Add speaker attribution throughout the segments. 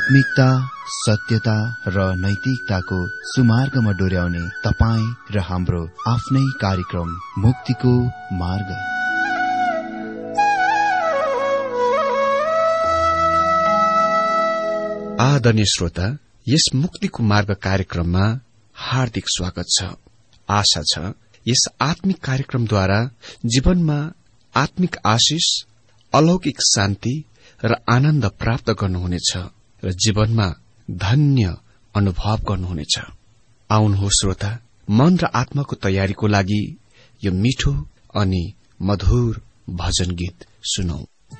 Speaker 1: आत्मिकता, सत्यता र नैतिकताको सुमार्गमा डोर्याउने तपाईँ र हाम्रो आफ्नै कार्यक्रम मुक्तिको मार्ग।
Speaker 2: आदरणीय श्रोता, यस मुक्तिको मार्ग कार्यक्रममा हार्दिक स्वागत छ। आशा छ यस आत्मिक कार्यक्रमद्वारा जीवनमा आत्मिक आशिष, अलौकिक शान्ति र आनन्द प्राप्त गर्नुहुनेछ र जीवनमा धन्य अनुभव गर्नुहुनेछ। आउनुहोस् श्रोता, मन र आत्माको तयारीको लागि यो मिठो अनि मधुर भजन गीत सुनौ।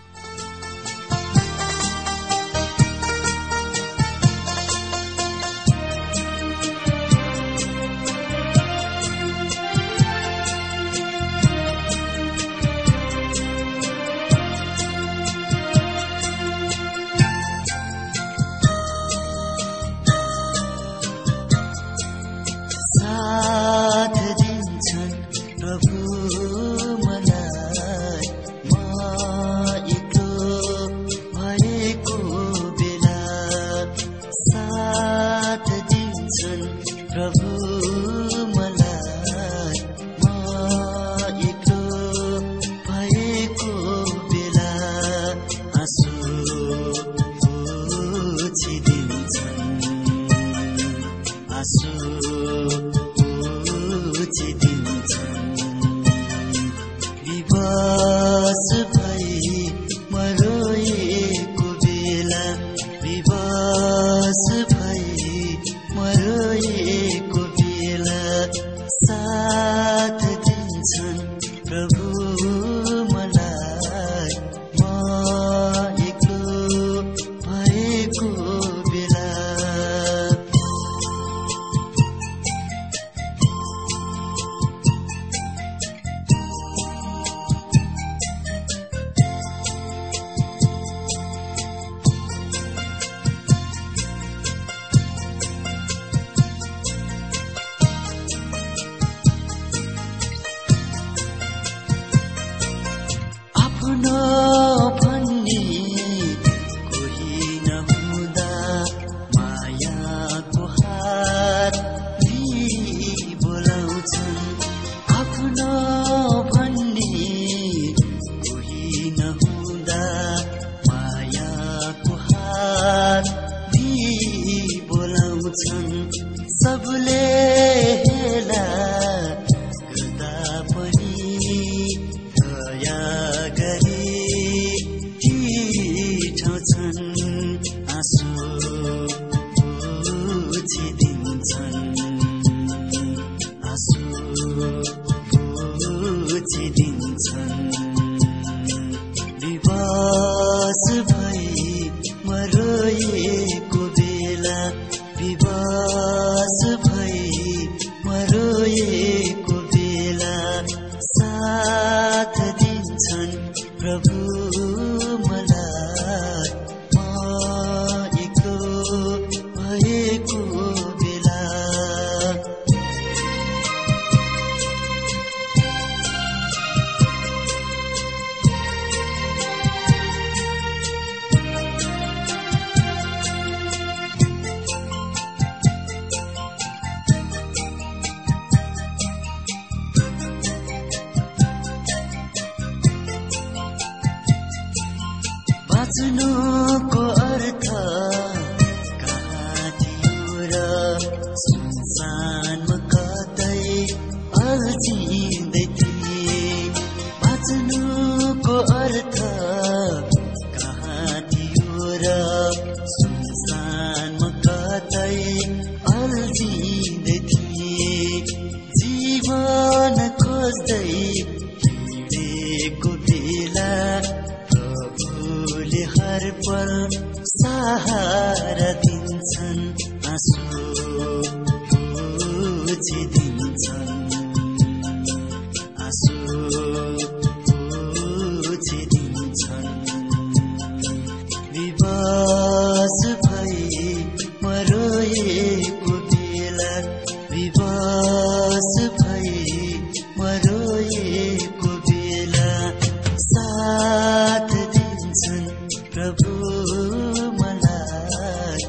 Speaker 3: बाँच्नुको अर्थ कहाँ थियो र सुनसानमा कतै अल्झिँदै थिए। बाँच्नुको अर्थ कहाँ थियो र सुनसानमा कतै अल्झिँदै थिए। जीवन खोज्दै हिँडेको बेला हर पल सहारा दिन्छन्, आँसु पोछिदिन्छन्, आँसु पोछिदिन्छन्। विवश भई म रोएको बेला, विवश भई म रोएको बेला साथ दिन्छन् प्रभु मलाई।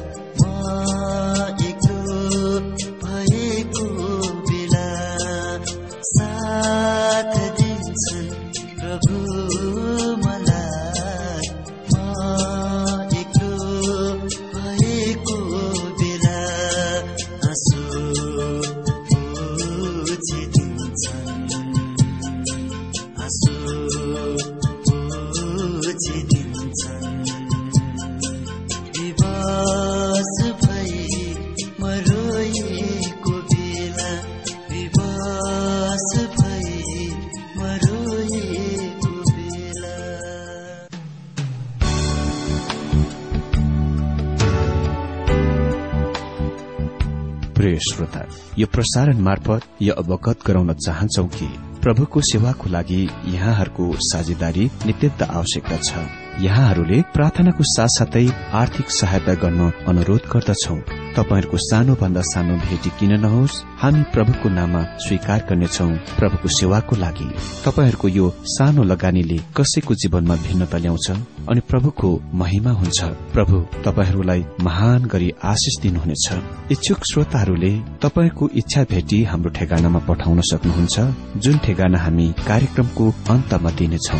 Speaker 2: श्रोता, यो प्रसारण मार्फत यो अवगत गराउन चाहन्छौ कि प्रभुको सेवाको लागि यहाँहरूको साझेदारी नितान्त आवश्यकता छ। यहाँहरूले प्रार्थनाको साथसाथै आर्थिक सहायता गर्न अनुरोध गर्दछौ। तपाईहरूको सानोभन्दा सानो भेटी किन नहोस्, हामी प्रभुको नाममा स्वीकार गर्नेछौ। प्रभुको सेवाको लागि तपाईहरूको यो सानो लगानीले कसैको जीवनमा भिन्नता ल्याउँछ अनि प्रभुको महिमा हुन्छ। प्रभु तपाईहरूलाई महान गरी आशिष दिनुहुनेछ। इच्छुक श्रोताहरूले तपाईको इच्छा भेटी हाम्रो ठेगानामा पठाउन सक्नुहुन्छ, जुन ठेगाना हामी कार्यक्रमको अन्तमा दिनेछौं।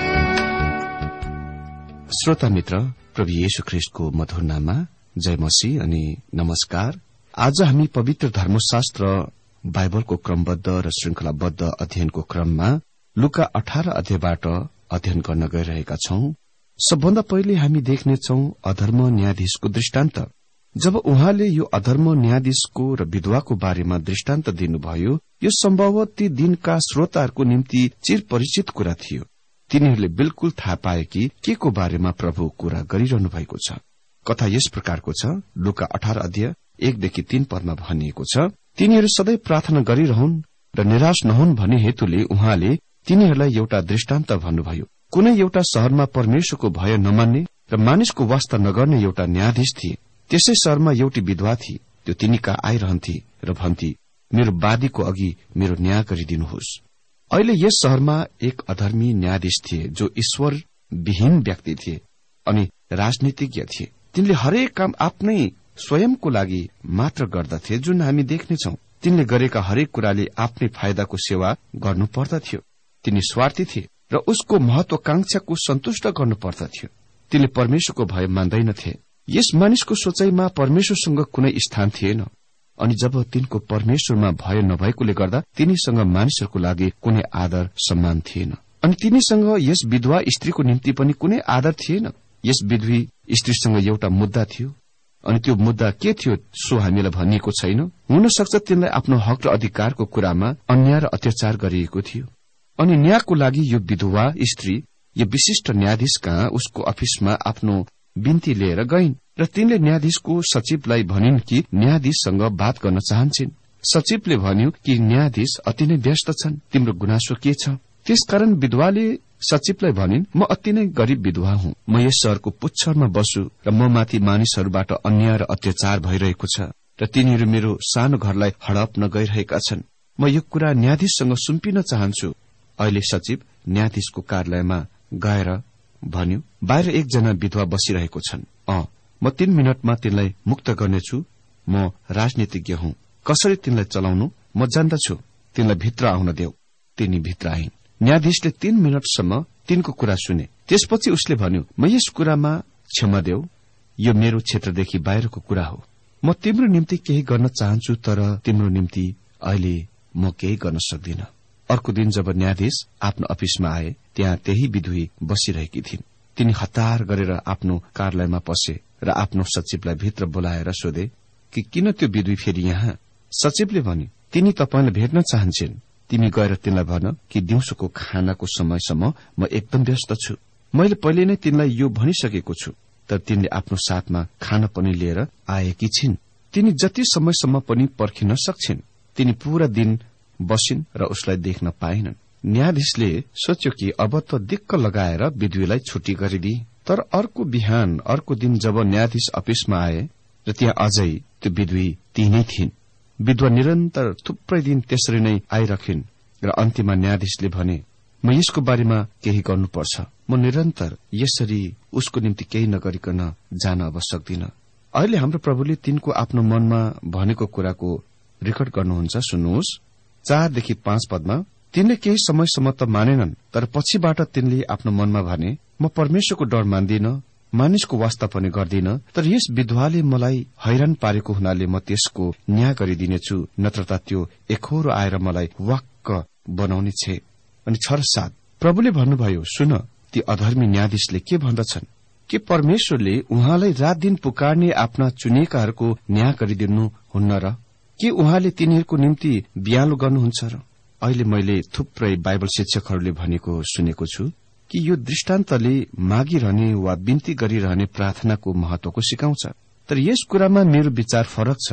Speaker 2: श्रोता मित्र, प्रभु येशू ख्रीष्टको मधुर नाममा जय मसीह अनि नमस्कार। आज हामी पवित्र धर्मशास्त्र बाइबलको क्रमबद्ध र श्रृंखलाबद्ध अध्ययनको क्रममा लुका 18 अध्यायबाट अध्ययन गर्न गइरहेका छौं। सबभन्दा पहिले हामी देख्नेछौं अधर्म न्यायाधीशको दृष्टान्त। जब उहाँले यो अधर्म न्यायाधीशको र विधवाको बारेमा दृष्टान्त दिनुभयो, यो सम्भवतः ती दिनका श्रोताहरूको निम्ति चिरपरिचित कुरा थियो। तिनीहरूले बिल्कुल थाहा पाए कि के को बारेमा प्रभु कुरा गरिरहनु भएको छ। कथा यस प्रकारको छ। लुका 18 अध्याय 1देखि 3 पदमा भनिएको छ, तिनीहरू सधैँ प्रार्थना गरिरहन् र निराश नहुन् भन्ने हेतुले उहाँले तिनीहरूलाई एउटा दृष्टान्त भन्नुभयो। कुनै एउटा शहरमा परमेश्वरको भय नमान्ने र मानिसको वास्ता नगर्ने एउटा न्यायाधीश थिए। त्यसै शहरमा एउटी विधवा थिए। त्यो तिनीका आइरहन्थे र भन्थे, मेरो बादीको अघि मेरो न्याय गरिदिनुहोस्। अहिले यस शहरमा एक अधर्मी न्यायाधीश थिए जो ईश्वर विहीन व्यक्ति थिए अनि राजनीतिज्ञ थिए। तिनले हरेक काम आफ्नै स्वयंको लागि मात्र गर्दथे, जुन हामी देख्नेछौं। तिनले गरेका हरेक कुराले आफ्नै फाइदाको सेवा गर्नु पर्दथ्यो। तिनी स्वार्थी थिए र उसको महत्वाकांक्षाको सन्तुष्ट गर्नु पर्दथ्यो। तिनले परमेश्वरको भय मान्दैनथे। यस मानिसको सोचाइमा परमेश्वरसँग कुनै स्थान थिएन अनि जब तिनको परमेश्वरमा भय नभएकोले गर्दा तिनीसँग मानिसहरूको लागि कुनै आदर सम्मान थिएन। अनि तिनीसँग यस विधवा स्त्रीको निम्ति पनि कुनै आदर थिएन। यस विधवी स्त्रीसँग एउटा मुद्दा थियो अनि त्यो मुद्दा के थियो सो हामीलाई भनिएको छैन। हुन सक्छ तिनलाई आफ्नो हक र अधिकारको कुरामा अन्याय र अत्याचार गरिएको थियो। अनि न्यायको लागि यो विधवा स्त्री यो विशिष्ट न्यायाधीश कहाँ उसको अफिसमा आफ्नो बिन्ती लिएर गइन् र तिनले न्यायाधीशको सचिवलाई भनिन् कि न्यायाधीशसँग बात गर्न चाहन्छन्। सचिवले भन्यो कि न्यायाधीश अति नै व्यस्त छन्, तिम्रो गुनासो के छ? त्यसकारण विधवाले सचिवलाई भनिन्, म अति नै गरीब विधवा हुँ। म यस शहरको पुच्छरमा बस्छु र म माथि मानिसहरूबाट अन्याय र अत्याचार भइरहेको छ र तिनीहरू मेरो सानो घरलाई हडप्न गइरहेका छन्। म यो कुरा न्यायाधीशसँग सुम्पिन चाहन्छु। अहिले सचिव न्यायाधीशको कार्यालयमा गएर भन्यो, बाहिर एकजना विधवा बसिरहेको छन्। म 3 मिनटमा तिनलाई मुक्त गर्नेछु। म राजनीतिज्ञ हुँ, कसरी तिनलाई चलाउनु म जान्दछु। तिनलाई भित्र आउन देऊ। तिनी भित्र आइन्। न्यायाधीशले 3 मिनटसम्म तिनको कुरा सुने। त्यसपछि उसले भन्यो, म यस कुरामा क्षमा देऊ, यो मेरो क्षेत्रदेखि बाहिरको कुरा हो। म तिम्रो निम्ति केही गर्न चाहन्छु, तर तिम्रो निम्ति अहिले म केही गर्न सक्दिन। अर्को दिन जब न्यायाधीश आफ्नो अफिसमा आए, त्यहाँ त्यही विधवी बसिरहेकी थिइन्। तिनी हतार गरेर आफ्नो कार्यालयमा पसे र आफ्नो सचिवलाई भित्र बोलाएर सोधे कि किन त्यो विधवी फेरि यहाँ? सचिवले भन्यो, तिनी तपाईलाई भेट्न चाहन्छन्। तिमी गएर तिनलाई भन कि दिउँसोको खानाको समयसम्म म एकदम व्यस्त छु। मैले पहिले नै तिनलाई यो भनिसकेको छु, तर तिनले आफ्नो साथमा खाना पनि लिएर आएकी छिन्। तिनी जति समयसम्म पनि पर्खिन सक्छिन्। तिनी पूरा दिन बसिन् र उसलाई देख्न पाएनन्। न्यायाधीशले सोच्यो कि अब त दिक्क लगाएर विधवीलाई छुट्टी गरिदिए। तर अर्को बिहान अर्को दिन जब न्यायाधीश अफिसमा आए र त्यहाँ अझै त्यो विधवी ती नै थिइन्। विधवा निरन्तर थुप्रै दिन त्यसरी नै आइरहन् र अन्त्यमा न्यायाधीशले भने, म यसको बारेमा केही गर्नुपर्छ। म निरन्तर यसरी उसको निम्ति केही नगरिकन जान अब सक्दिन। अहिले हाम्रो प्रभुले तिनको आफ्नो मनमा भनेको कुराको रेकर्ड गर्नुहुन्छ। सुन्नुहोस्, 4देखि 5 पदमा, तिनले केही समयसम्म त मानेनन्, तर पछिबाट तिनले आफ्नो मनमा भने, म परमेश्वरको डर मान्दिन, मानिसको वास्ता पनि गर्दिन। तर यस विधवाले मलाई हैरान पारेको हुनाले म त्यसको न्याय गरिदिनेछु, नत्र त त्यो एखोरो आएर मलाई वाक्क बनाउने छे। अनि 6-7 प्रभुले भन्नुभयो, सुन, ती अधर्मी न्यायाधीशले के भन्दछन्? के परमेश्वरले उहाँलाई रात दिन पुकारने आफ्ना चुनिएकाहरूको न्याय गरिदिनु हुन्न र? के उहाँले तिनीहरूको निम्ति बियालो गर्नुहुन्छ र? अहिले मैले थुप्रै बाइबल शिक्षकहरूले भनेको सुनेको छु कि यो दृष्टान्तले मागिरहने वा बिन्ती गरिरहने प्रार्थनाको महत्वको सिकाउँछ। तर यस कुरामा मेरो विचार फरक छ।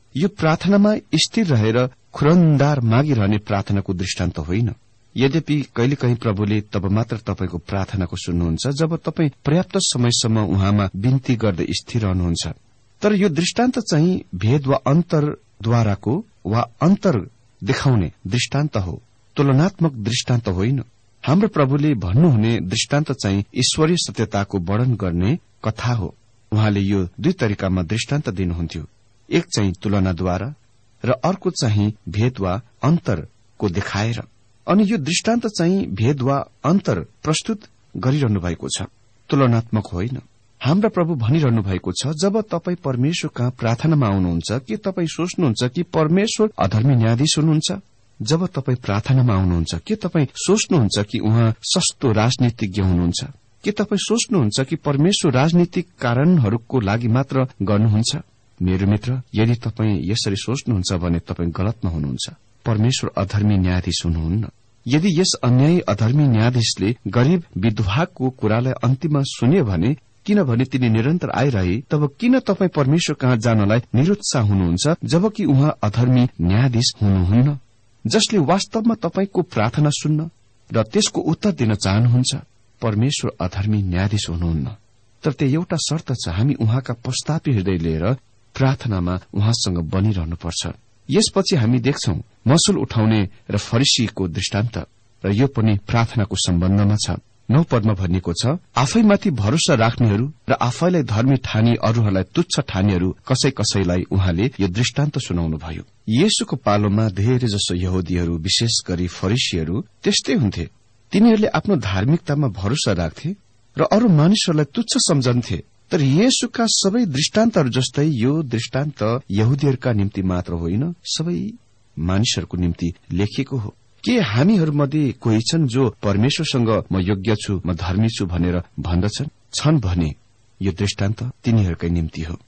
Speaker 2: यो प्रार्थनामा स्थिर रहेर खुरन्दार मागिरहने प्रार्थनाको दृष्टान्त होइन। यद्यपि कहिलेकाहीँ प्रभुले तब मात्र तपाईको प्रार्थनाको सुन्नुहुन्छ जब तपाईँ पर्याप्त समयसम्म उहाँमा बिन्ती गर्दै स्थिर रहनुहुन्छ। तर यो दृष्टान्त चाहिँ भेद वा अन्तरद्वाराको वा अन्तर देखाउने दृष्टान्त हो, तुलनात्मक दृष्टान्त होइन। हाम्रो प्रभुले भन्नुहुने दृष्टान्त चाहिँ ईश्वरीय सत्यताको वर्णन गर्ने कथा हो। उहाँले यो दुई तरिकामा दृष्टान्त दिनुहुन्थ्यो, एक चाहिँ तुलनाद्वारा र अर्को चाहिँ भेद वा अन्तरको देखाएर। अनि यो दृष्टान्त चाहिँ भेद वा अन्तर प्रस्तुत गरिरहनु भएको छ, तुलनात्मक होइन। हाम्रा प्रभु भनिरहनु भएको छ, जब तपाईँ परमेश्वर कहाँ प्रार्थनामा आउनुहुन्छ के तपाईँ सोच्नुहुन्छ कि परमेश्वर अधर्मी न्यायाधीश हुनुहुन्छ? जब तपाईँ प्रार्थनामा आउनुहुन्छ के तपाईँ सोच्नुहुन्छ कि उहाँ सस्तो राजनीतिज्ञ हुनुहुन्छ? के तपाईँ सोच्नुहुन्छ कि परमेश्वर राजनीतिक कारणहरूको लागि मात्र गर्नुहुन्छ? मेरो मित्र, यदि तपाईँ यसरी सोच्नुहुन्छ भने तपाईँ गलतमा हुनुहुन्छ। परमेश्वर अधर्मी न्यायाधीश हुनुहुन्न। यदि यस अन्यायी अधर्मी न्यायाधीशले गरीब विधवाको कुरालाई अन्तिममा सुन्यो भने, किनभने तिनी निरन्तर आइरहे, तब किन तपाईँ परमेश्वर कहाँ जानलाई निरुत्साह हुनुहुन्छ जबकि उहाँ अधर्मी न्यायाधीश हुनुहुन्न, जसले वास्तवमा तपाईको प्रार्थना सुन्न र त्यसको उत्तर दिन चाहनुहुन्छ? परमेश्वर अधर्मी न्यायाधीश हुनुहुन्न। तर त्यो एउटा शर्त छ, हामी उहाँका पश्चातापी हृदय लिएर प्रार्थनामा उहाँसँग बनिरहनुपर्छ। यसपछि हामी देख्छौं मसुल उठाउने र फरिसीको दृष्टान्त, र यो पनि प्रार्थनाको सम्बन्धमा छ। 9 पदमा भनिएको छ, आफैमाथि भरोसा राख्नेहरू र आफैलाई धर्मी ठानी अरूहरूलाई तुच्छ ठानीहरू कसै कसैलाई उहाँले यो दृष्टान्त सुनाउनुभयो। येशूको पालोमा धेरै जसो यहुदीहरू, विशेष गरी फरिसीहरू त्यस्तै हुन्थे। तिनीहरूले आफ्नो धार्मिकतामा भरोसा राख्थे र अरू मानिसहरूलाई तुच्छ सम्झन्थे। तर येशूका सबै दृष्टान्तहरू जस्तै यो दृष्टान्त यहुदीहरूका निम्ति मात्र होइन, सबै मानिसहरूको निम्ति लेखिएको हो। के हामीहरूमध्ये कोही छन् जो परमेश्वरसँग म योग्य छु, म धर्मी छु भनेर भन्दछन्? छन् भने यो दृष्टान्त तिनीहरूकै निम्ति हो।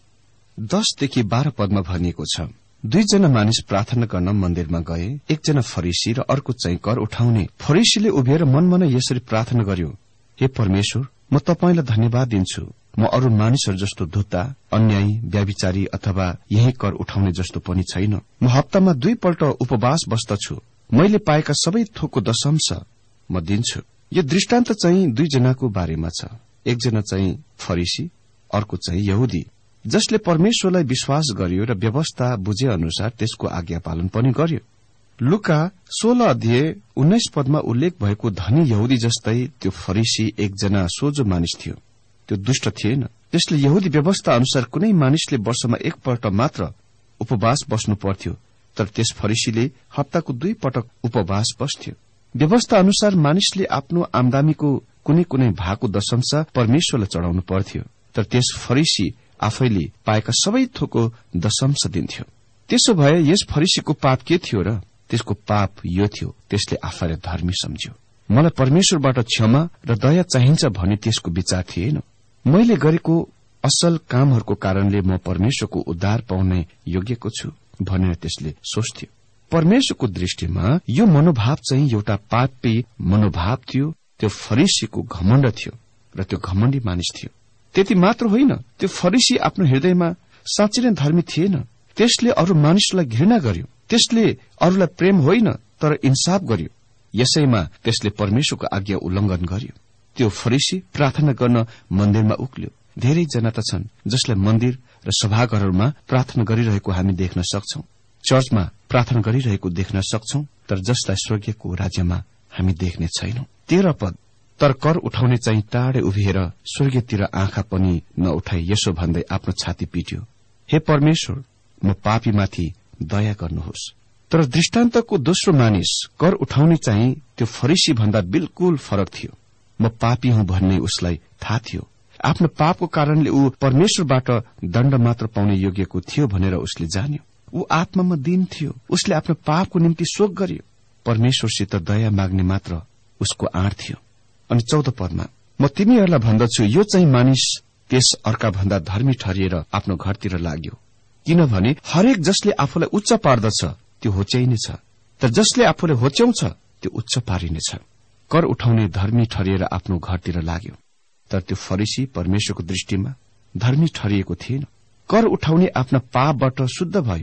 Speaker 2: 10 देखि 12 पदमा भनिएको छ, 2 जना मानिस प्रार्थना गर्न मन्दिरमा गए, एकजना फरिसी र अर्को चाहिँ कर उठाउने। फरिसीले उभिएर मनमनै यसरी प्रार्थना गर्यो, हे परमेश्वर, म तपाईंलाई धन्यवाद दिन्छु, म अरू मानिसहरू जस्तो धुत्ता, अन्यायी, व्याभिचारी अथवा यही कर उठाउने जस्तो पनि छैन। म हप्तामा 2 पल्ट उपवास बस्दछु, मैले पाएका सबै थोकको दशंश म दिन्छु। यो दृष्टान्त चाहिँ 2 जनाको बारेमा छ, एकजना चाहिँ फरिसी, अर्को चाहिँ यहुदी, जसले परमेश्वरलाई विश्वास गर्यो र व्यवस्था बुझे अनुसार त्यसको आज्ञा पालन पनि गर्यो। लुका 16 अध्याय 19 पदमा उल्लेख भएको धनी यहुदी जस्तै त्यो फरिसी एकजना सोझो मानिस थियो। त्यो दुष्ट थिएन। त्यसले यहुदी व्यवस्था अनुसार कुनै मानिसले वर्षमा 1 पल्ट मात्र उपवास बस्नु पर्थ्यो, तर त्यस फरिसीले हप्ताको 2 पटक उपवास बस्थ्यो। व्यवस्था अनुसार मानिसले आफ्नो आमदामीको कुनै कुनै भागको दशंश परमेश्वरलाई चढाउनु पर्थ्यो, तर त्यस फरिसी आफैले पाएका सबै थोकको दशंश दिन्थ्यो। त्यसो भए यस फरिसीको पाप के थियो र? त्यसको पाप यो थियो, त्यसले आफैलाई धर्मी सम्झ्यो। मलाई परमेश्वरबाट क्षमा र दया चाहिन्छ भन्ने त्यसको विचार थिएन। मैले गरेको असल कामहरूको कारणले म परमेश्वरको उद्धार पाउने योग्यको छु भनेर त्यसले सोच्थ्यो। परमेश्वरको दृष्टिमा यो मनोभाव चाहिँ एउटा पापी मनोभाव थियो। त्यो फरिसीको घमण्ड थियो र त्यो घमण्डी मानिस थियो। त्यति मात्र होइन, त्यो फरिसी आफ्नो हृदयमा साँच्चै नै धर्मी थिएन। त्यसले अरू मानिसलाई घृणा गर्यो। त्यसले अरूलाई प्रेम होइन तर इन्साफ गर्यो। यसैमा त्यसले परमेश्वरको आज्ञा उल्लंघन गर्यो। त्यो फरिसी प्रार्थना गर्न मन्दिरमा उक्ल्यो। धेरै जना त छन् जसले मन्दिर र सभाघरहरूमा प्रार्थना गरिरहेको हामी देख्न सक्छौं, चर्चमा प्रार्थना गरिरहेको देख्न सक्छौं, तर जसलाई स्वर्गीयको राज्यमा हामी देख्ने छैनौं। 13 पद, तर कर उठाउने चाहिँ टाढे उभिएर स्वर्गतिर आँखा पनि नउठाई यसो भन्दै आफ्नो छाती पिट्यो, हे परमेश्वर, म पापीमाथि दया गर्नुहोस्। तर दृष्टान्तको दोस्रो मानिस कर उठाउने चाहिँ त्यो फरिसी भन्दा बिल्कुल फरक थियो। म पापी हुँ भन्ने उसलाई थाहा थियो। आफ्नो पापको कारणले ऊ परमेश्वरबाट दण्ड मात्र पाउने योग्यको थियो भनेर उसले जान्यो। ऊ आत्मामा दीन थियो। उसले आफ्नो पापको निम्ति शोक गर्यो। परमेश्वरसित दया माग्ने मात्र उसको आँट थियो। अनि 14 पदमा, म तिमीहरूलाई भन्दछु, यो चाहिँ मानिस त्यस अर्का भन्दा धर्मी ठरिएर आफ्नो घरतिर लाग्यो, किनभने हरेक जसले आफूलाई उच्च पार्दछ त्यो होच्याइनेछ, तर जसले आफूलाई होच्याउँछ त्यो उच्च पारिनेछ। कर उठाउने धर्मी ठरिएर आफ्नो घरतिर लाग्यो, तर त्यो फरिसी परमेश्वरको दृष्टिमा धर्मी ठरिएको थिएन। कर उठाउने आफ्ना पापबाट शुद्ध भयो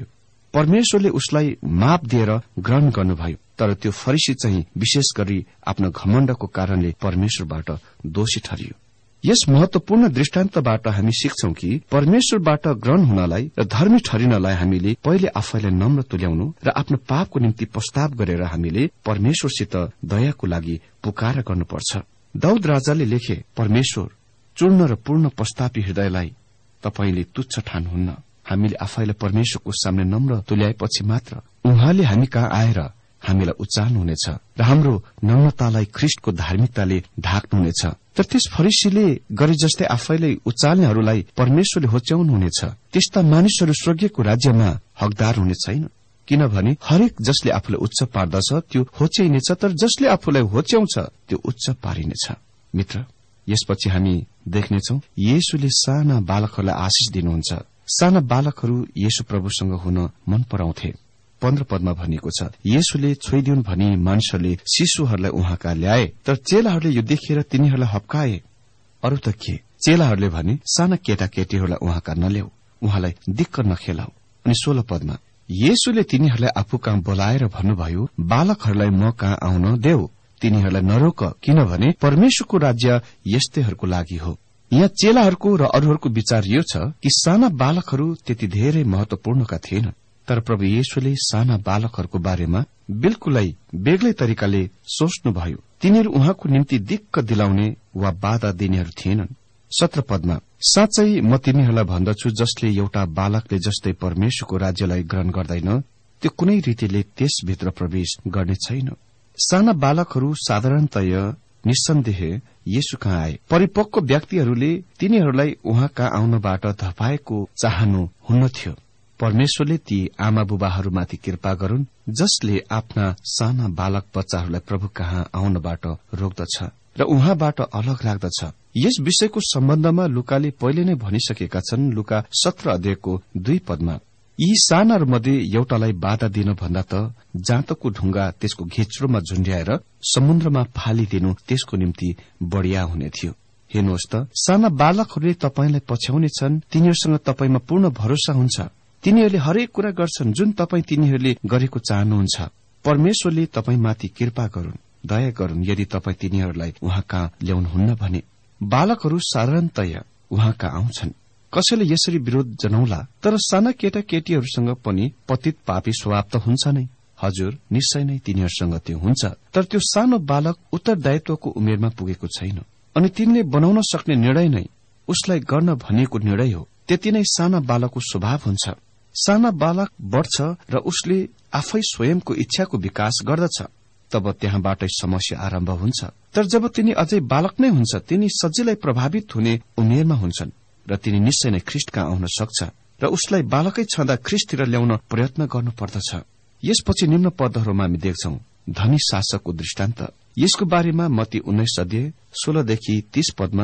Speaker 2: परमेश्वरले उसलाई माप दिएर ग्रहण गर्नुभयो। तर त्यो फरिसी चाहिँ विशेष गरी आफ्नो घमण्डको कारणले परमेश्वरबाट दोषी ठहरियो। यस महत्वपूर्ण दृष्टान्तबाट हामी सिक्छौं कि परमेश्वरबाट ग्रहण हुनलाई र धर्मी ठहरिनलाई हामीले पहिले आफैलाई नम्र तुल्याउनु र आफ्नो पापको निम्ति पश्चाताप गरेर हामीले परमेश्वरसित दयाको लागि पुकार गर्नुपर्छ। दाऊद राजाले लेखे, परमेश्वर चूर्ण र पूर्ण पश्चातापी हृदयलाई तपाईले तुच्छ ठान्नुहुन्न। हामीले आफैलाई परमेश्वरको सामने नम्र तुल्याएपछि मात्र उहाँले हामी कहाँ आएर हामीलाई उचाल्नुहुनेछ र हाम्रो नम्रतालाई ख्रिस्टको धार्मिकताले ढाक्नुहुनेछ। तर त्यस फरिसीले गरे जस्तै आफैलाई उचाल्नेहरूलाई परमेश्वरले होच्याउनुहुनेछ। त्यस्ता मानिसहरू स्वर्गीयको राज्यमा हकदार हुने छैन, किनभने हरेक जसले आफूलाई उच्च पार्दछ त्यो होच्याइनेछ, तर जसले आफूलाई होच्याउँछ त्यो उच्च पारिनेछ। मित्र, यसपछि हामी देख्नेछौ येशूले साना बालकहरूलाई आशिष दिनुहुन्छ। साना बालकहरू येशू प्रभुसँग हुन मन पराउँथे। 15 पदमा भनिएको छ, येशूले छोइदिउन् भनी मानिसहरूले शिशुहरूलाई उहाँका ल्याए, तर चेलाहरूले यो देखेर तिनीहरूलाई हप्काए। अरू त के, चेलाहरूले भने साना केटाकेटीहरूलाई उहाँका नल्याऊ, उहाँलाई दिक्क नखेलाऊ। अनि 16 पदमा येशूले तिनीहरूलाई आफू कहाँ बोलाएर भन्नुभयो, बालकहरूलाई म कहाँ आउन देऊ, तिनीहरूलाई नरोक, किनभने परमेश्वरको राज्य यस्तैहरूको लागि हो। यहाँ चेलाहरूको र अरूहरूको विचार यो छ कि साना बालकहरू त्यति धेरै महत्वपूर्णका थिएनन्, तर प्रभु येशूले साना बालकहरूको बारेमा बिल्कुलै बेग्लै तरिकाले सोच्नुभयो। तिनीहरू उहाँको निम्ति दिक्क दिलाउने वा बाधा दिनेहरू थिएनन्। 17 पदमा साँच्चै म तिमीहरूलाई भन्दछु, जसले एउटा बालकले जस्तै परमेश्वरको राज्यलाई ग्रहण गर्दैन त्यो कुनै रीतिले त्यसभित्र प्रवेश गर्ने छैन। साना बालकहरू साधारणतया निस्सन्देह येशू कहाँ आए। परिपक्व व्यक्तिहरूले तिनीहरूलाई उहाँ कहाँ आउनबाट धपाएको चाहनु हुन्न थियो। परमेश्वरले ती आमा बुबाहरूमाथि कृपा गरून् जसले आफ्ना साना बालक बच्चाहरूलाई प्रभु कहाँ आउनबाट रोक्दछ र उहाँबाट अलग राख्दछ। यस विषयको सम्बन्धमा लुकाले पहिले नै भनिसकेका छन्। लुका 17 अध्यायको 2 पदमा यी सानाहरूमध्ये एउटालाई बाधा दिन भन्दा त जाँतको ढुङ्गा त्यसको घिच्रोमा झुण्ड्याएर समुद्रमा फालिदिनु त्यसको निम्ति बढ़िया हुने थियो। हेर्नुहोस् त, साना बालकहरूले तपाईंलाई पछ्याउनेछन्। तिनीहरूसँग तपाईंमा पूर्ण भरोसा हुन्छ। तिनीहरूले हरेक कुरा गर्छन् जुन तपाईं तिनीहरूले गरेको चाहनुहुन्छ। परमेश्वरले तपाईंमाथि कृपा गरून्, दया गरून् यदि तपाईं तिनीहरूलाई उहाँ कहाँ ल्याउनुहुन्न भने। बालकहरू साधारणतया उहाँ कहाँ आउँछन्। कसैले यसरी विरोध जनाउला, तर साना केटाकेटीहरूसँग पनि पतित पापी स्वभाव त हुन्छ नै। हजुर, निश्चय नै तिनीहरूसँग त्यो हुन्छ, तर त्यो सानो बालक उत्तरदायित्वको उमेरमा पुगेको छैन अनि तिनले बनाउन सक्ने निर्णय नै उसलाई गर्न भनिएको निर्णय हो। त्यति नै साना बालकको स्वभाव हुन्छ। साना बालक बढ्छ र उसले आफै स्वयंको इच्छाको विकास गर्दछ, तब त्यहाँबाटै समस्या आरम्भ हुन्छ। तर जब तिनी अझै बालक नै हुन्छ, तिनी सजिलै प्रभावित हुने उमेरमा हुन्छन् र तिनी निश्चय नै ख्रिस्ट कहाँ आउन सक्छ र उसलाई बालकै छँदा ख्रिस्टतिर ल्याउन प्रयत्न गर्नुपर्दछ। यसपछि निम्न पदहरूमा हामी देख्छौं धनी शासकको दृष्टान्त। यसको बारेमा मत्ती 19 अध्याय 16 देखि 30 पदमा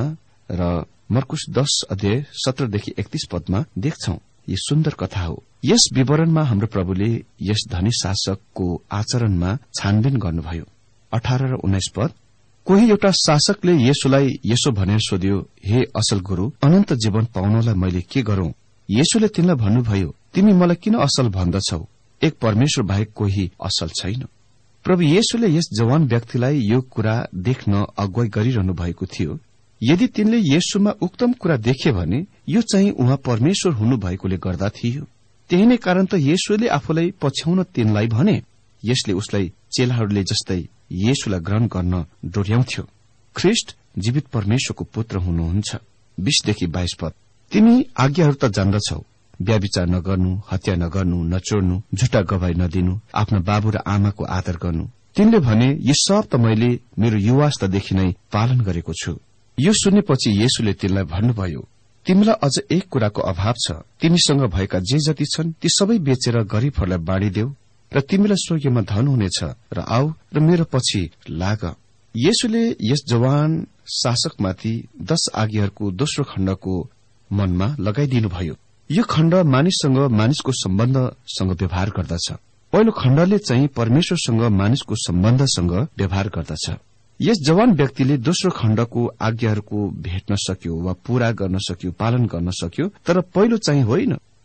Speaker 2: र मर्कुस 10 अध्याय 17 देखि 31 पदमा देख्छौं। यो सुन्दर कथा हो। यस विवरणमा हाम्रो प्रभुले यस धनी शासकको आचरणमा छानबिन गर्नुभयो। 18 र 19 पद, कोही एउटा शासकले येशूलाई यसो भनेर सोध्यो, हे असल गुरु, अनन्त जीवन पाउनलाई मैले के गरौं? येशूले तिनलाई भन्नुभयो, तिमी मलाई किन असल भन्दछौ? एक परमेश्वर बाहेक कोही असल छैन। प्रभु येशूले यस जवान व्यक्तिलाई यो कुरा देख्न अगुवाई गरिरहनु भएको थियो। यदि तिनले येशूमा उत्तम कुरा देखे भने यो चाहिँ उहाँ परमेश्वर हुनुभएकोले गर्दा थियो। त्यही नै कारण त येशूले आफूलाई पछ्याउन तिनलाई भने। यसले उसलाई चेलाहरूले जस्तै येशूलाई ग्रहण गर्न डोर्याउँथ्यो। ख्रिस्ट जीवित परमेश्वरको पुत्र हुनुहुन्छ। 20 देखि 22 पद, तिमी आज्ञाहरू त जान्दछौ, व्यभिचार नगर्नु, हत्या नगर्नु, नचोर्नु, झुटा गवाई नदिनु, आफ्ना बाबु र आमाको आदर गर्नु। तिनले भने, यी सब त मैले मेरो युवावस्थादेखि नै पालन गरेको छु। यो सुनेपछि येशूले तिनलाई भन्नुभयो, तिमीलाई अझ एक कुराको अभाव छ। तिमीसँग भएका जे जति छन् ती सबै बेचेर गरीबहरूलाई बाँडिदेऊ र तिमीलाई स्वर्गमा धन हुनेछ र आऊ र मेरो पछि लाग। येशूले यस जवान शासकमाथि 10 आज्ञाहरूको दोस्रो खण्डको मनमा लगाइदिनुभयो। यो खण्ड मानिससँग मानिसको सम्बन्धसँग व्यवहार गर्दछ। पहिलो खण्डले चाहिँ परमेश्वरसँग मानिसको सम्बन्धसँग व्यवहार गर्दछ। यस जवान व्यक्तिले दोस्रो खण्डको आज्ञाहरूको भेट्न सक्यो वा पूरा गर्न सक्यो, पालन गर्न सक्यो, तर पहिलो चाहिँ होइन।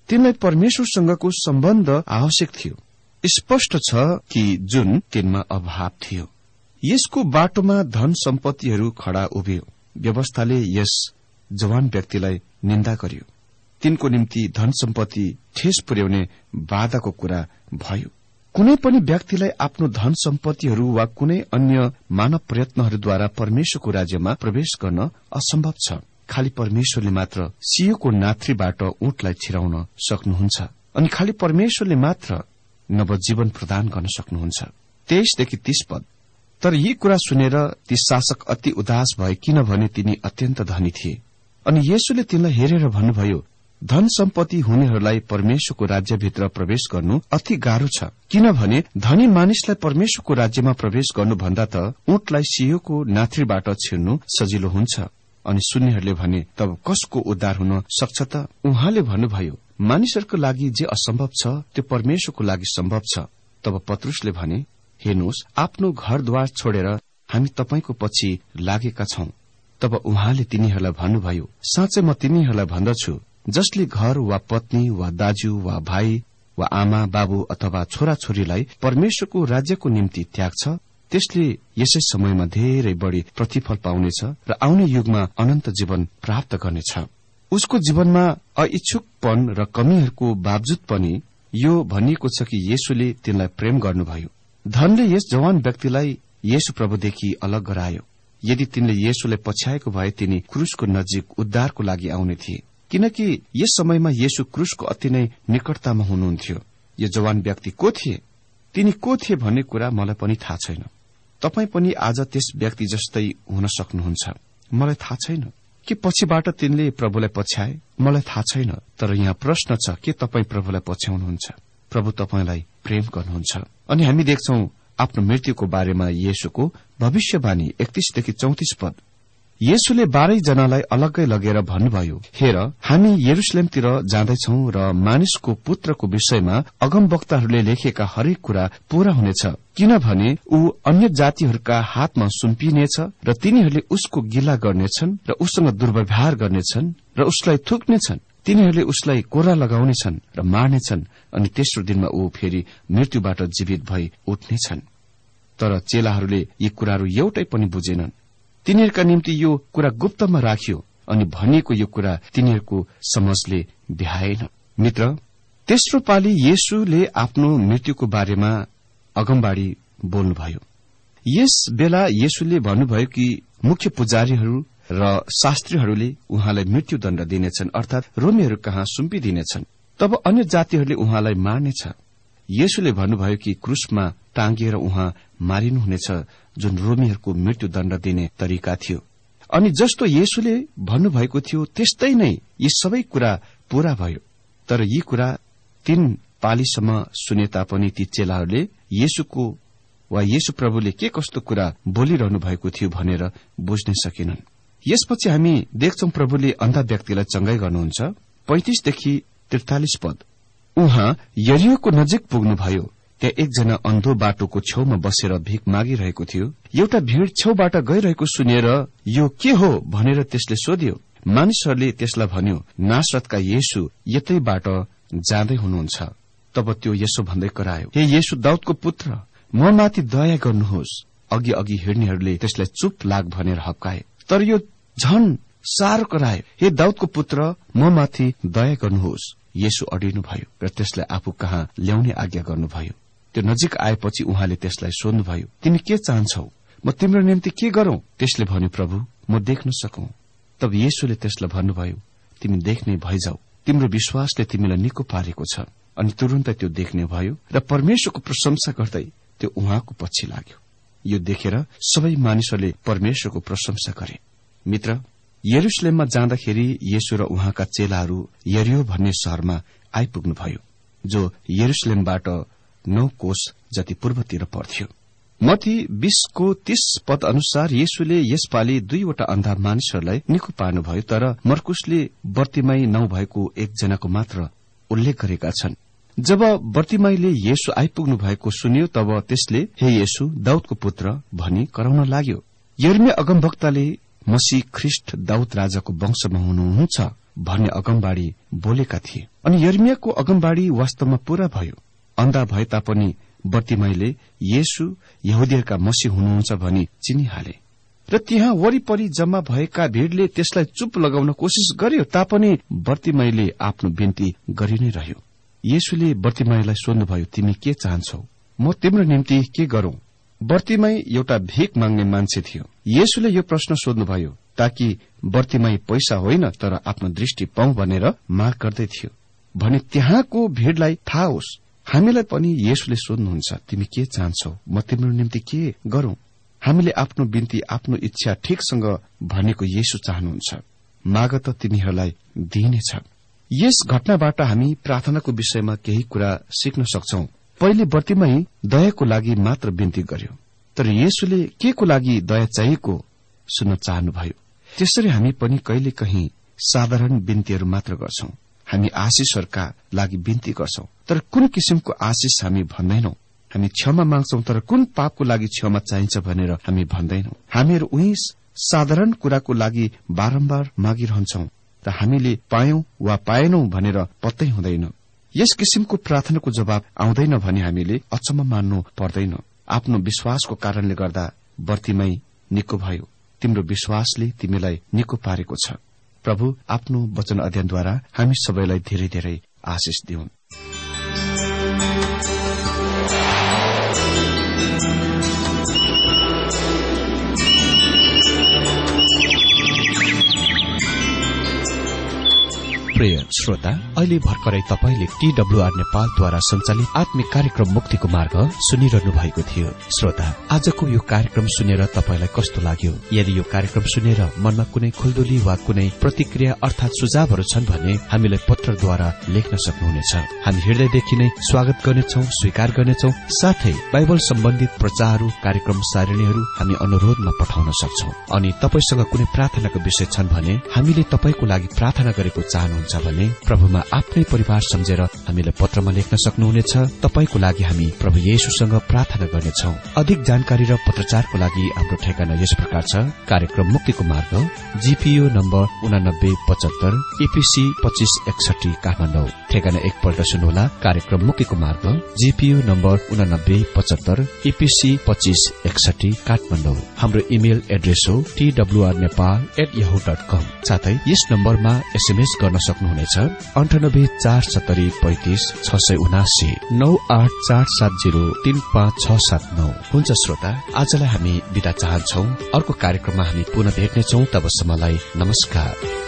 Speaker 2: तिनलाई परमेश्वरसँगको सम्बन्ध आवश्यक थियो। स्पष्ट छ कि जुन तिनमा अभाव थियो। यसको बाटोमा धन सम्पत्तिहरू खड़ा उभियो। व्यवस्थाले यस जवान व्यक्तिलाई निन्दा गर्यो। तिनको निम्ति धन सम्पत्ति ठेस पुर्याउने बाधाको कुरा भयो। कुनै पनि व्यक्तिलाई आफ्नो धन सम्पत्तिहरू वा कुनै अन्य मानव प्रयत्नहरूद्वारा परमेश्वरको राज्यमा प्रवेश गर्न असम्भव छ। खाली परमेश्वरले मात्र सियोको नाथ्रीबाट ऊँटलाई छिराउन सक्नुहुन्छ अनि खाली परमेश्वरले मात्र नवजीवन प्रदान गर्न सक्नुहुन्छ। 23 देखि 30 पद। तर यी कुरा सुनेर ती शासक अति उदास भए, किनभने तिनी अत्यन्त धनी थिए। अनि येशूले तिनलाई हेरेर भन्नुभयो, धन सम्पत्ति हुनेहरूलाई परमेश्वरको राज्यभित्र प्रवेश गर्नु अति गाह्रो छ, किनभने धनी मानिसलाई परमेश्वरको राज्यमा प्रवेश गर्नुभन्दा त ऊँटलाई सियोको नाथ्रीबाट छिर्नु सजिलो हुन्छ। अनि सुन्नेहरूले भने, तब कसको उद्धार हुन सक्छ त? उहाँले भन्नुभयो, मानिसहरूको लागि जे असम्भव छ त्यो परमेश्वरको लागि सम्भव छ। तब पत्रुसले भने, हेर्नुहोस्, आफ्नो घरद्वार छोडेर हामी तपाईंको पछि लागेका छौं। तब उहाँले तिनीहरूलाई भन्नुभयो, साँच्चै म तिनीहरूलाई भन्दछु, जसले घर वा पत्नी वा दाज्यू वा भाइ वा आमा बाबु अथवा छोराछोरीलाई परमेश्वरको राज्यको निम्ति त्याग्छ, त्यसले यसै समयमा धेरै बढ़ी प्रतिफल पाउनेछ र आउने युगमा अनन्त जीवन प्राप्त गर्नेछ। उसको जीवनमा अइच्छुकपन र कमीहरूको बावजुद पनि यो भनिएको छ कि येशूले तिनलाई प्रेम गर्नुभयो। धनले यस जवान व्यक्तिलाई येशू प्रभुदेखि अलग गरायो। यदि तिनले येशूलाई पछ्याएको भए तिनी क्रूसको नजिक उद्धारको लागि आउने थिए, किनकि यस समयमा येशू क्रूसको अति नै निकटतामा हुनुहुन्थ्यो। यो जवान व्यक्ति को थिए? तिनी को थिए भन्ने कुरा मलाई पनि थाहा छैन। तपाई पनि आज त्यस व्यक्ति जस्तै हुन सक्नुहुन्छ। मलाई थाहा छैन कि पछिबाट तिनले प्रभुलाई पछ्याए, मलाई थाहा छैन। तर यहाँ प्रश्न छ, के तपाई प्रभुलाई पछ्याउनुहुन्छ? प्रभु तपाईलाई प्रेम गर्नुहुन्छ। अनि हामी देख्छौं आफ्नो मृत्युको बारेमा येशूको भविष्यवाणी 31 देखि 34 पद। येशूले 12 जनालाई अलग्गै लगेर भन्नुभयो, हेर, हामी यरुशलेमतिर जाँदैछौ र मानिसको पुत्रको विषयमा अगमवक्ताहरूले लेखेका हरेक कुरा पूरा हुनेछ, किनभने ऊ अन्य जातिहरूका हातमा सुम्पिनेछ र तिनीहरूले उसको गिला गर्नेछन् र उसँग दुर्व्यवहार गर्नेछन् र उसलाई थुक्नेछन्। तिनीहरूले उसलाई कोरा लगाउनेछन् र मार्नेछन् अनि तेस्रो दिनमा ऊ फेरि मृत्युबाट जीवित भई उठ्नेछन्। तर चेलाहरूले यी कुराहरू एउटै पनि बुझेनन्। तिनीहरूका निम्ति यो कुरा गुप्तमा राखियो अनि भनिएको यो कुरा तिनीहरूको समझले भ्याएन। मित्र, तेस्रो पाली येशूले आफ्नो मृत्युको बारेमा अगमबाड़ी बोल्नुभयो। यस बेला येशूले भन्नुभयो कि मुख्य पुजारीहरू र शास्त्रीहरूले उहाँलाई मृत्युदण्ड दिनेछन्, अर्थात रोमीहरू कहाँ सुम्पिदिनेछन्। तब अन्य जातिहरूले उहाँलाई मार्नेछ। येशूले भन्नुभयो कि क्रूसमा टाँगिएर उहाँ मारिनुहुनेछ, जुन रोमीहरूको मृत्युदण्ड दिने तरिका थियो। अनि जस्तो येशूले भन्नुभएको थियो त्यस्तै नै यी सबै कुरा पूरा भयो। तर यी कुरा 3 पालीसम्म सुने तापनि ती चेलाहरूले येशूको वा येशू प्रभुले के कस्तो कुरा बोलिरहनु भएको थियो भनेर बुझ्न सकेनन्। यसपछि हामी देख्छौं प्रभुले अन्धा व्यक्तिलाई चंगाई गर्नुहुन्छ। 35 देखि 43 पद। उहाँ यरियोको नजिक पुग्नुभयो। त्यहाँ एकजना अन्धो बाटोको छेउमा बसेर भीख मागिरहेको थियो। एउटा भीड़ छेउबाट गइरहेको सुनेर यो के हो भनेर त्यसले सोध्यो। मानिसहरूले त्यसलाई भन्यो, नासरतका येशू यतैबाट जाँदै हुनुहुन्छ। तब त्यो यसो भन्दै करायो, हे येशू दाउदको पुत्र, म माथि दया गर्नुहोस्। अघि अघि हिँड्नेहरूले त्यसलाई चुप लाग भनेर हप्काए। तर यो झन साह्रो करायो, हे दाउदको पुत्र, म माथि दया गर्नुहोस्। येशू अडिनुभयो र त्यसलाई आफू कहाँ ल्याउने आज्ञा गर्नुभयो। त्यो नजिक आएपछि उहाँले त्यसलाई सोध्नुभयो, तिमी के चाहन्छौ? म तिम्रो निम्ति के गरौं? त्यसले भन्यो, प्रभु, म देख्न सकौं। तब येशूले त्यसलाई भन्नुभयो, तिमी देख्ने भइजाऊ, तिम्रो विश्वासले तिमीलाई निको पारेको छ। अनि तुरुन्तै त्यो देख्ने भयो र परमेश्वरको प्रशंसा गर्दै त्यो उहाँको पछि लाग्यो। यो देखेर सबै मानिसहरूले परमेश्वरको प्रशंसा गरे। मित्र, यरुशलेममा जाँदाखेरि येशू र उहाँका चेलाहरू यरियो भन्ने शहरमा आइपुग्नुभयो, जो यरुशलेमबाट 9 कोस जति पूर्वतिर पर्थ्यो। मत्ती 20:30 पद अनुसार येशूले यसपालि 2 वटा अन्धा मानिसहरूलाई निको पार्नुभयो, तर मर्कुसले बर्तिमाई नभएको एकजनाको मात्र उल्लेख गरेका छन्। जब बर्तिमाईले येशू आइपुग्नु भएको सुन्यो, तब त्यसले, हे येशू दाउदको पुत्र भनी कराउन लाग्यो। यर्मिया अगमवक्ताले मसीह ख्रिस्ट दाउद राजाको वंशमा हुनुहुन्छ भन्ने अगमबाडी बोलेका थिए। अनि यर्मियाको अगमबाडी वास्तवमा पूरा भयो। अन्धा भए तापनि बर्तिमाईले येशू यहुदीहरूका मसीह हुनुहुन्छ भनी चिनिहाले र त्यहाँ वरिपरि जम्मा भएका भीड़ले त्यसलाई चुप लगाउन कोशिश गर्यो, तापनि बर्तिमाईले आफ्नो बिन्ती गरि नै रह्यो। येशूले बर्तिमाईलाई सोध्नुभयो, तिमी के चाहन्छौ? म तिम्रो निम्ति के गरौं? बर्तिमाई एउटा भीख माग्ने मान्छे थियो। येशूले यो प्रश्न सोध्नुभयो ताकि बर्तिमाई पैसा होइन तर आफ्नो दृष्टि पाउँ भनेर माग गर्दै थियो भने त्यहाँको भीड़लाई थाहा होस्। हामीलाई पनि येशूले सोध्नुहुन्छ, तिमी के चाहन्छौ? म तिम्रो निम्ति के गरौं? हामीले आफ्नो बिन्ती आफ्नो इच्छा ठीकसँग भनेको येशू चाहनुहुन्छ। माग त तिमीहरूलाई दिइनेछ। यस घटनाबाट हामी प्रार्थनाको विषयमा केही कुरा सिक्न सक्छौं। पहिले बर्तिमाई दयाको लागि मात्र बिन्ती गर्यो, तर येशूले के को लागि दया चाहिएको सुन्न चाहनुभयो। त्यसरी हामी पनि कहिले कहीं साधारण बिन्तीहरू मात्र गर्छौं। हामी आशिषहरूका लागि बिन्ती गर्छौं, तर कुन किसिमको आशिष हामी भन्दैनौं। हामी क्षमा माग्छौं, तर कुन पापको लागि क्षमा चाहिन्छ भनेर हामी भन्दैनौं। हामीहरू उही साधारण कुराको लागि बारम्बार मागिरहन्छौं र हामीले पायौं वा पाएनौं भनेर पत्तै हुँदैन। यस किसिमको प्रार्थनाको जवाब आउँदैन भने हामीले अचम्म मान्नु पर्दैन। आफ्नो विश्वासको कारणले गर्दा बर्तिमाई निको भयो। तिम्रो विश्वासले तिमीलाई निको पारेको छ। प्रभु आफ्नो वचन अध्ययनद्वारा हामी सबैलाई धेरै धेरै आशिष दिउन्।
Speaker 4: प्रिय श्रोता, अहिले भर्खरै तपाईले TWR नेपालद्वारा सञ्चालित आत्मिक कार्यक्रम मुक्तिको मार्ग सुनिरहनु भएको थियो। श्रोता, आजको यो कार्यक्रम सुनेर तपाईलाई कस्तो लाग्यो? यदि यो कार्यक्रम सुनेर मनमा कुनै खुल्दुली वा कुनै प्रतिक्रिया अर्थात सुझावहरू छन् भने हामीलाई पत्रद्वारा लेख्न सक्नुहुनेछ। हामी हृदयदेखि नै स्वागत गर्नेछौं, स्वीकार गर्नेछौं। साथै बाइबल सम्बन्धित प्रचारहरू, कार्यक्रम सारणीहरू हामी अनुरोधमा पठाउन सक्छौं। अनि तपाईसँग कुनै प्रार्थनाको विषय छन् भने हामीले तपाईको लागि प्रार्थना गरेको चाहनुहुन्छ भने प्रभुमा आफ्नै परिवार सम्झेर हामीलाई पत्रमा लेख्न सक्नुहुनेछ। तपाईको लागि हामी प्रभु येशूसँग प्रार्थना गर्नेछौं। अधिक जानकारी र पत्रचारको लागि हाम्रो ठेगाना यस प्रकार छ। कार्यक्रम मुक्तिको मार्ग, GPO नम्बर 8975 EPC 2561 काठमाडौँ। ठेगाना एकपल्ट सुन्नुहोला। कार्यक्रम मुक्तिको मार्ग, GPO नम्बर 8975 EPC 2561 काठमाडौँ। हाम्रो इमेल एड्रेस हो twrnepal@yahoo.com। साथै यस नम्बरमा SMS गर्न सक्नुहुनेछ 984735 67984703567 हुन्छ। श्रोता, आजलाई हामी बिदा चाहन्छौ। अर्को कार्यक्रममा हामी पुनः भेट्नेछौं। तबसम्मलाई नमस्कार।